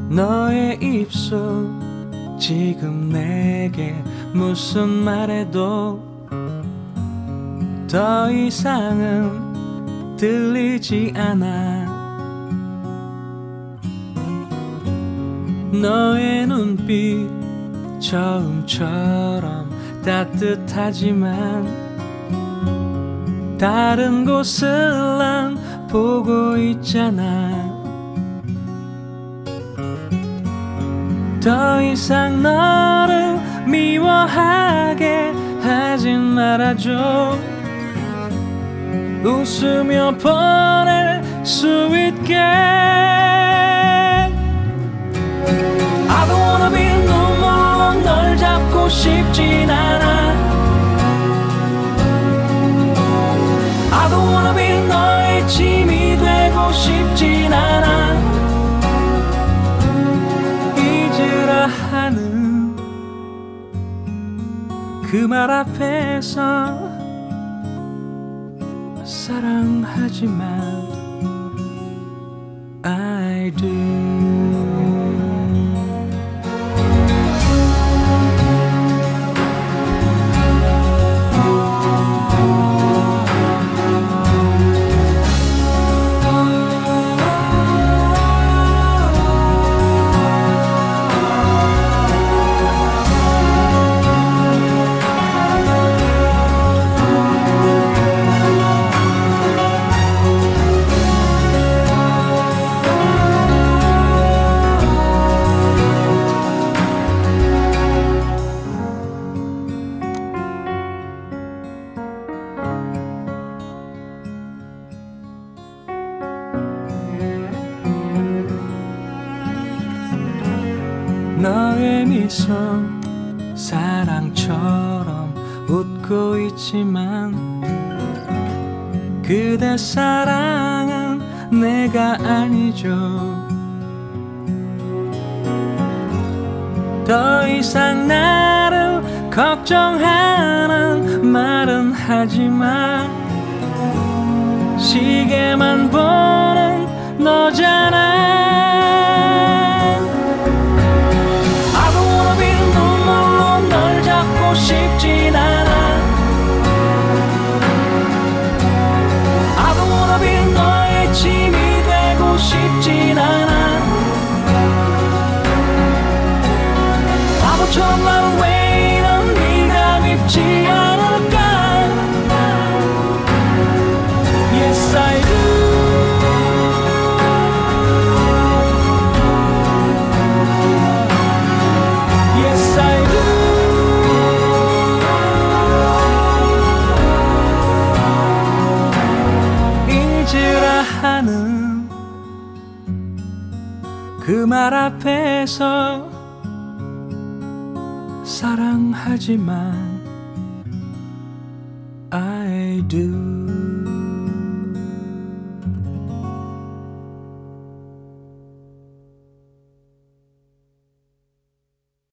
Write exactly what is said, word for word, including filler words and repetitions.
너의 입술 지금 내게 무슨 말해도 더 이상은 들리지 않아. 너의 눈빛 처음처럼 따뜻하지만 다른 곳을 난 보고 있잖아. 더 이상 너를 미워하게 하진 말아줘. 웃으며 보낼 수 있게. I don't wanna be 눈물로 널 잡고 싶진 않아. I don't wanna be 너의 짐이 되고 싶진 않아. 잊으라 하는 그 말 앞에서 사랑하지만 I do. 너의 미소 사랑처럼 웃고 있지만 그대 사랑은 내가 아니죠. 더 이상 나를 걱정하는 말은 하지마. 시계만 보는 너잖아. 싶진 않아. I don't wanna be 너의 짐이 되고 싶진 않아. 바보처럼 나는 왜 이런 네가 밉지 않을까. Yes I do. Yes I do. 하는 그 말 앞에서 사랑하지만 I do.